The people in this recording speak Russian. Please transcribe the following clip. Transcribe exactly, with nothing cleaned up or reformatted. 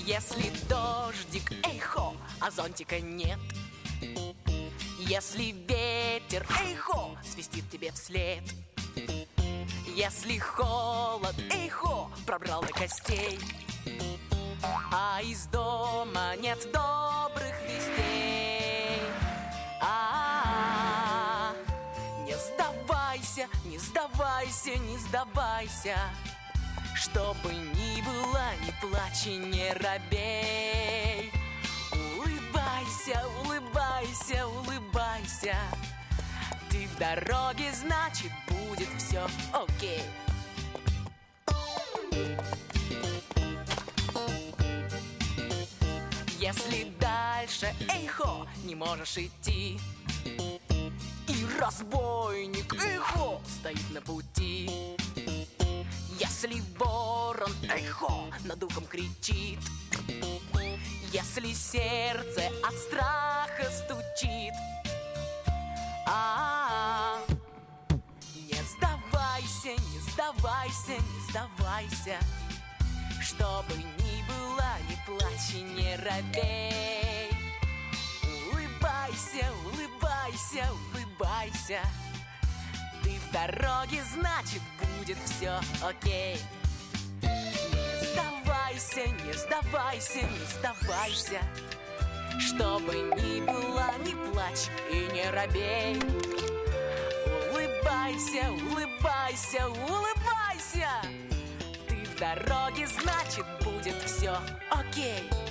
Если дождик, эй хо, а зонтика нет. Если ветер, эй хо, свистит тебе вслед. Если холод, эй хо, пробрал до костей, а из дома нет добрых вестей. А-а-а, не сдавайся, не сдавайся, не сдавайся. Что бы ни было, не плачь и не робей. Улыбайся, улыбайся, улыбайся. Ты в дороге, значит, будет все окей. Если дальше, эй хо, не можешь идти, и разбойник, эй хо, стоит на пути. Если ворон, эй хо, над ухом кричит, если сердце от страха стучит, а-а-а, не сдавайся, не сдавайся, не сдавайся. Что бы ни было, не плачь и не робей. Улыбайся, улыбайся, улыбайся. Ты в дороге, значит, будет все окей. Не сдавайся, не сдавайся, не сдавайся. Что бы ни было, не плачь и не робей. Улыбайся, улыбайся, улыбайся. Ты в дороге, значит, будет все окей.